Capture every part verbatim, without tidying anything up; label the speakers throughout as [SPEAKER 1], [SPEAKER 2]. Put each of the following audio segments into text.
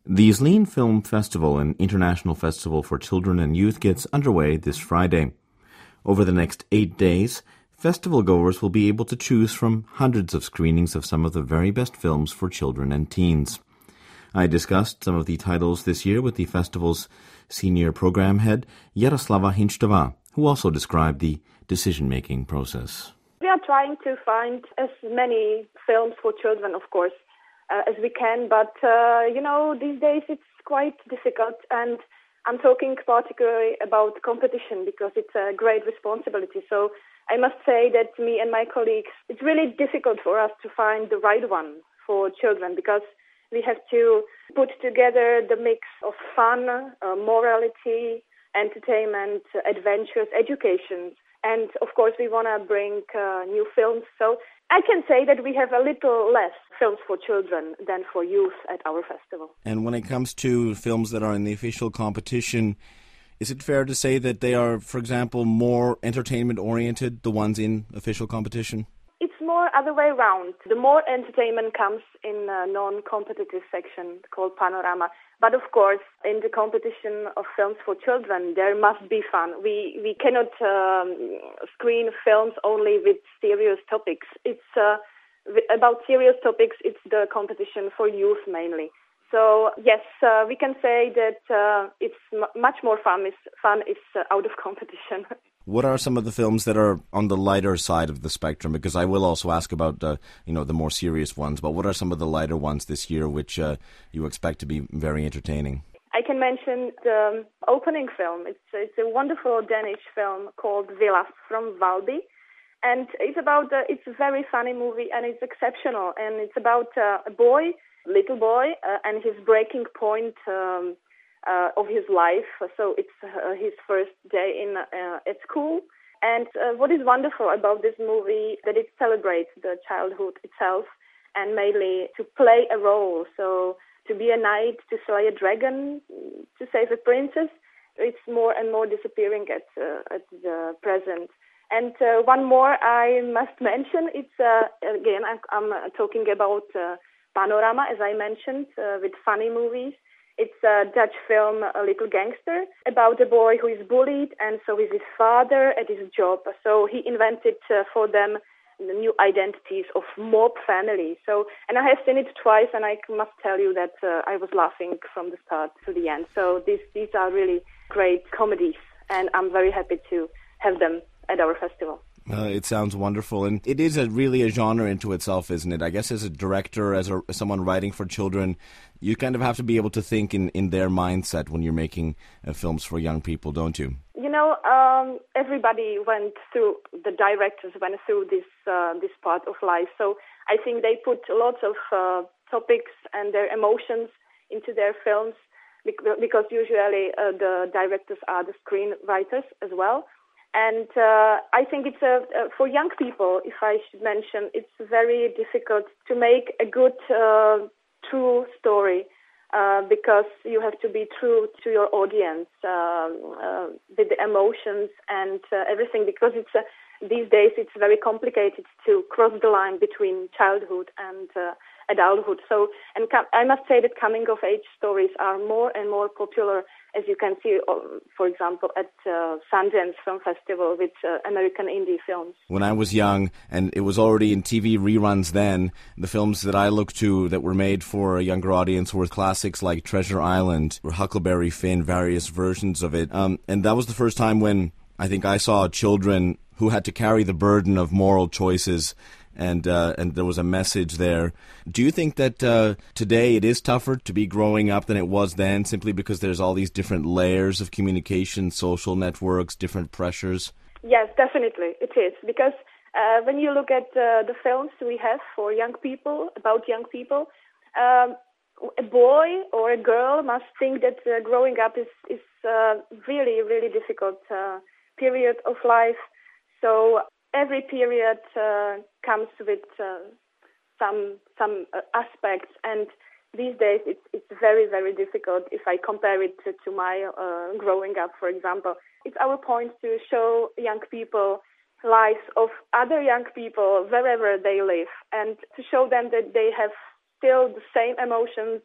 [SPEAKER 1] The Zlín Film Festival, an international festival for children and youth, gets underway this Friday. Over the next eight days, festival goers will be able to choose from hundreds of screenings of some of the very best films for children and teens. I discussed some of the titles this year with the festival's senior program head, Jaroslava Hinchtová, who also described the decision-making process.
[SPEAKER 2] We are trying to find as many films for children, of course, uh, as we can, but, uh, you know, these days it's quite difficult, and I'm talking particularly about competition because it's a great responsibility. So I must say that me and my colleagues, it's really difficult for us to find the right one for children because we have to put together the mix of fun, uh, morality, entertainment, adventures, education. And, of course, we want to bring uh, new films. So I can say that we have a little less films for children than for youth at our festival.
[SPEAKER 1] And when it comes to films that are in the official competition, is it fair to say that they are, for example, more entertainment-oriented, the ones in official competition?
[SPEAKER 2] It's more other way around. The more entertainment comes in a non-competitive section called Panorama. But of course, in the competition of films for children, there must be fun. We we cannot um, screen films only with serious topics. It's uh, about serious topics. It's the competition for youth mainly. So yes, uh, we can say that uh, it's m- much more fun. Is fun is uh, out of competition.
[SPEAKER 1] What are some of the films that are on the lighter side of the spectrum? Because I will also ask about uh, you know the more serious ones. But what are some of the lighter ones this year, which uh, you expect to be very entertaining?
[SPEAKER 2] I can mention the opening film. It's it's a wonderful Danish film called Vilas from Valby, and it's about uh, it's a very funny movie and it's exceptional. And it's about uh, a boy, little boy, uh, and his breaking point. Um, Uh, of his life. So it's uh, his first day in uh, at school. And uh, what is wonderful about this movie that it celebrates the childhood itself and mainly to play a role. So to be a knight, to slay a dragon, to save a princess, it's more and more disappearing at uh, at the present. And uh, one more I must mention. It's uh, again I'm, I'm talking about uh, Panorama, as I mentioned, uh, with funny movies. It's a Dutch film, A Little Gangster, about a boy who is bullied, and so is his father at his job. So he invented uh, for them the new identities of mob family. So, and I have seen it twice, and I must tell you that uh, I was laughing from the start to the end. So these these are really great comedies, and I'm very happy to have them at our festival.
[SPEAKER 1] Uh, it sounds wonderful, and it is a really a genre into itself, isn't it? I guess as a director, as a, as someone writing for children, you kind of have to be able to think in, in their mindset when you're making uh, films for young people, don't you?
[SPEAKER 2] You know, um, everybody went through, the directors went through this uh, this part of life, so I think they put lots of uh, topics and their emotions into their films, because usually uh, the directors are the screenwriters as well. And uh, I think it's a, uh, for young people, if I should mention, it's very difficult to make a good, uh, true story uh, because you have to be true to your audience uh, uh, with the emotions and uh, everything. Because it's uh, these days it's very complicated to cross the line between childhood and uh, adulthood. So, and com- I must say that coming-of-age stories are more and more popular, as you can see, for example, at uh, Sundance Film Festival with uh, American indie films.
[SPEAKER 1] When I was young, and it was already in T V reruns then, the films that I looked to that were made for a younger audience were classics like Treasure Island, or Huckleberry Finn, various versions of it. Um, and that was the first time when I think I saw children who had to carry the burden of moral choices, and uh, and there was a message there. Do you think that uh, today it is tougher to be growing up than it was then, simply because there's all these different layers of communication, social networks, different pressures?
[SPEAKER 2] Yes, definitely it is, because uh, when you look at uh, the films we have for young people, about young people, um, a boy or a girl must think that uh, growing up is, is uh, really, really difficult uh, period of life. So every period uh, comes with uh, some some uh, aspects, and these days it's it's very, very difficult. If I compare it to, to my uh, growing up, for example, it's our point to show young people lives of other young people wherever they live, and to show them that they have still the same emotions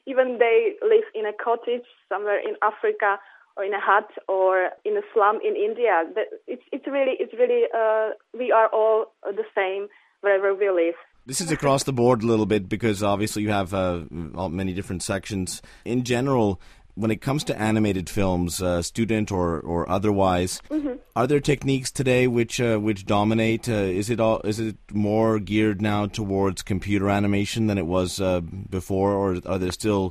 [SPEAKER 2] even they live in a cottage somewhere in Africa or in a hut or in a slum in India. It's it's really it's really uh, we are all the same wherever we live.
[SPEAKER 1] This is across the board a little bit because obviously you have uh, many different sections. In general, when it comes to animated films, uh, student or, or otherwise, mm-hmm. are there techniques today which uh, which dominate? Uh, is it all is it more geared now towards computer animation than it was uh, before, or are there still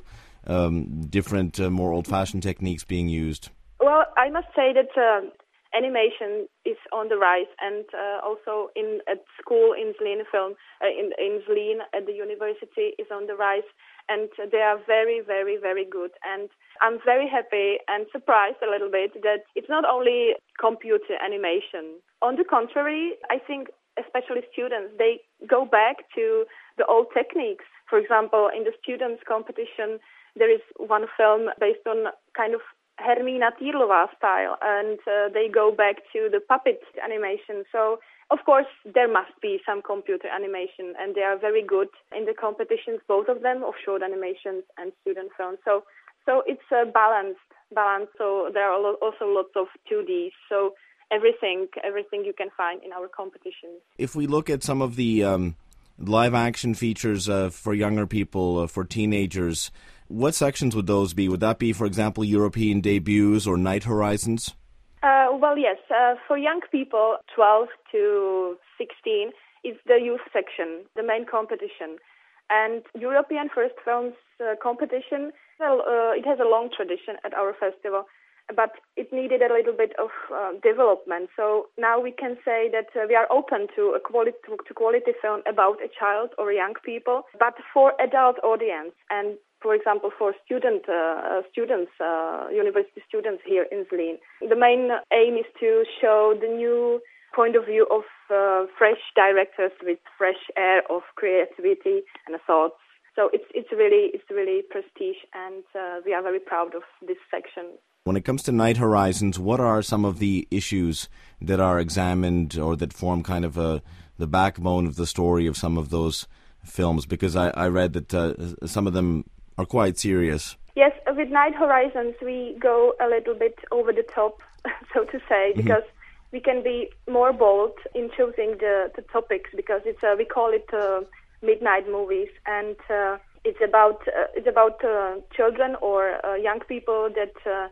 [SPEAKER 1] um, different, uh, more old-fashioned techniques being used?
[SPEAKER 2] Well, I must say that uh, animation is on the rise, and uh, also in at school in Zlín film uh, in in Zlín at the university is on the rise. And they are very, very, very good. And I'm very happy and surprised a little bit that it's not only computer animation. On the contrary, I think especially students, they go back to the old techniques. For example, in the students' competition, there is one film based on kind of Hermína Týrlová style, and uh, they go back to the puppet animation. So, of course, there must be some computer animation, and they are very good in the competitions, both of them, of short animations and student films. So, so it's a balanced, balance. So there are also lots of two Ds. So everything, everything you can find in our competitions.
[SPEAKER 1] If we look at some of the um, live-action features uh, for younger people, uh, for teenagers, what sections would those be? Would that be, for example, European debuts or Night Horizons?
[SPEAKER 2] Uh, well, yes. Uh, for young people, twelve to sixteen, is the youth section, the main competition. And European First Films uh, competition, well, uh, it has a long tradition at our festival, but it needed a little bit of uh, development. So now we can say that uh, we are open to a quality to quality film about a child or young people, but for adult audience. And for example, for student uh, students, uh, university students here in Zlín, the main aim is to show the new point of view of uh, fresh directors with fresh air of creativity and thoughts. So it's it's really it's really prestige, and uh, we are very proud of this section.
[SPEAKER 1] When it comes to Night Horizons, what are some of the issues that are examined or that form kind of a, the backbone of the story of some of those films? Because I, I read that uh, some of them are quite serious. Yes,
[SPEAKER 2] with Night Horizons we go a little bit over the top, so to say, mm-hmm. because we can be more bold in choosing the, the topics, because it's uh, we call it uh, midnight movies, and uh, it's about uh, it's about uh, children or uh, young people that uh,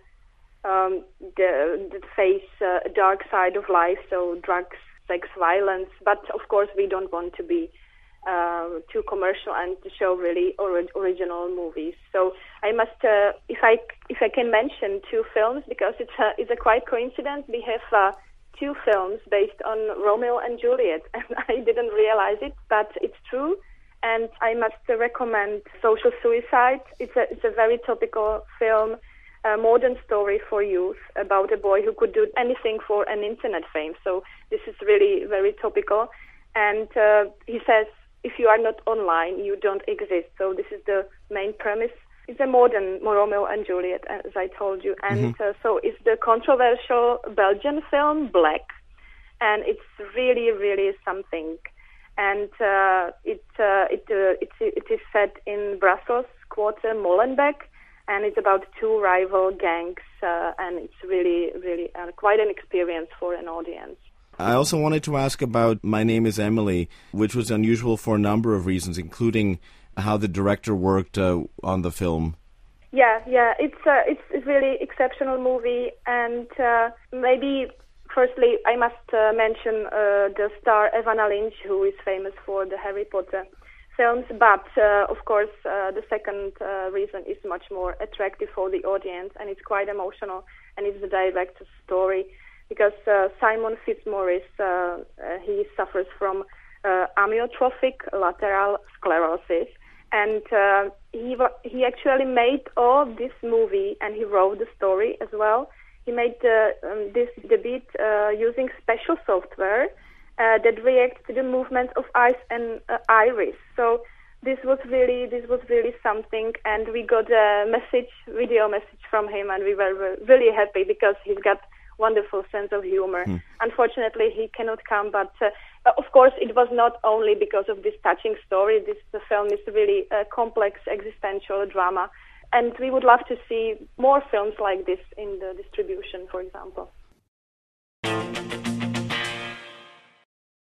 [SPEAKER 2] um, the, that face uh, a dark side of life, so drugs, sex, violence. But of course, we don't want to be uh, too commercial and to show really or- original movies. So I must, uh, if I if I can mention two films, because it's a it's a quite coincidence. We have uh, two films based on Romeo and Juliet, and I didn't realize it, but it's true. And I must recommend Social Suicide. It's a it's a very topical film, a modern story for youth about a boy who could do anything for an internet fame. So this is really very topical. And uh, he says, if you are not online, you don't exist. So this is the main premise. It's a modern Romeo and Juliet, as I told you. And mm-hmm. uh, so it's the controversial Belgian film, Black. And it's really, really something. And uh, it uh, it uh, it's, it is set in Brussels quarter Molenbeek, and it's about two rival gangs, uh, and it's really, really uh, quite an experience for an audience.
[SPEAKER 1] I also wanted to ask about My Name is Emily, which was unusual for a number of reasons, including how the director worked uh, on the film.
[SPEAKER 2] Yeah, yeah, it's uh, it's a really exceptional movie, and uh, maybe firstly I must uh, mention uh, the star Evanna Lynch, who is famous for the Harry Potter films, but uh, of course uh, the second uh, reason is much more attractive for the audience, and it's quite emotional, and it's the director's story, because uh, Simon Fitzmaurice, uh, uh, he suffers from uh, amyotrophic lateral sclerosis, and uh, he he actually made all this movie, and he wrote the story as well. He made uh, um, this debut uh, using special software uh, that reacts to the movements of eyes and uh, iris. So this was really this was really something, and we got a message, video message from him, and we were really happy because he's got wonderful sense of humor.
[SPEAKER 1] Hmm.
[SPEAKER 2] Unfortunately, he cannot come, but uh, of course, it was not only because of this touching story. This the film is really a complex existential drama, and we would love to see more films like this in the distribution, for example.